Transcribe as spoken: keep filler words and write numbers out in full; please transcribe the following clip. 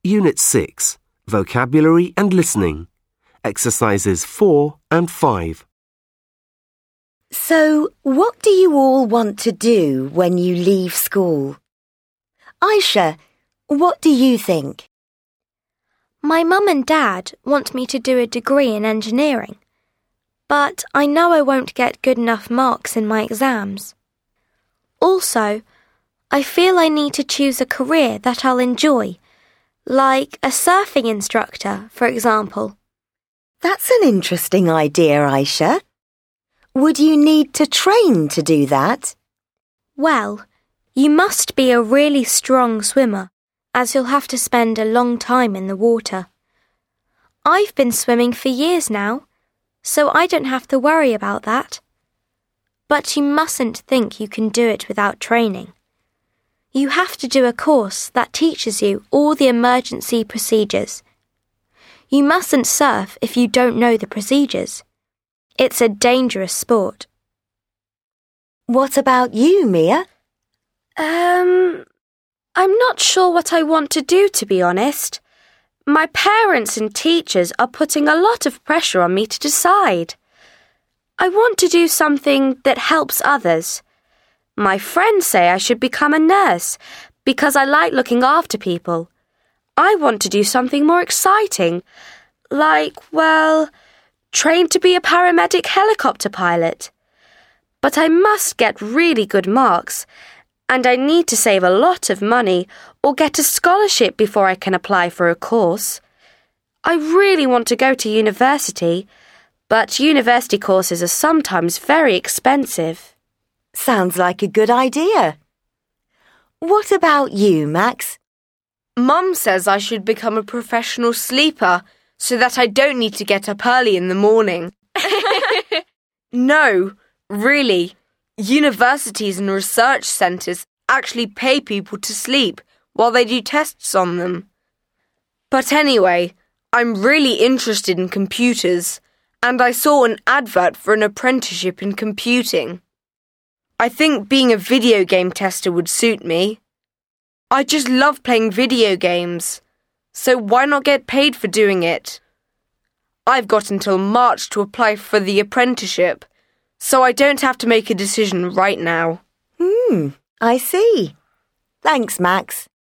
Unit six, Vocabulary and Listening. Exercises four and five. So, what do you all want to do when you leave school? Aisha, what do you think? My mum and dad want me to do a degree in engineering, but I know I won't get good enough marks in my exams. Also, I feel I need to choose a career that I'll enjoy, like a surfing instructor, for example. That's an interesting idea, Aisha. Would you need to train to do that? Well, you must be a really strong swimmer, as you'll have to spend a long time in the water. I've been swimming for years now, so I don't have to worry about that. But you mustn't think you can do it without training. You have to do a course that teaches you all the emergency procedures. You mustn't surf if you don't know the procedures. It's a dangerous sport. What about you, Mia? Um, I'm not sure what I want to do, to be honest. My parents and teachers are putting a lot of pressure on me to decide. I want to do something that helps others. My friends say I should become a nurse because I like looking after people. I want to do something more exciting, like, well, train to be a paramedic helicopter pilot. But I must get really good marks, and I need to save a lot of money or get a scholarship before I can apply for a course. I really want to go to university, but university courses are sometimes very expensive. Sounds like a good idea. What about you, Max? Mum says I should become a professional sleeper so that I don't need to get up early in the morning. No, really. Universities and research centres actually pay people to sleep while they do tests on them. But anyway, I'm really interested in computers, and I saw an advert for an apprenticeship in computing. I think being a video game tester would suit me. I just love playing video games, so why not get paid for doing it? I've got until March to apply for the apprenticeship, so I don't have to make a decision right now. Hmm, I see. Thanks, Max.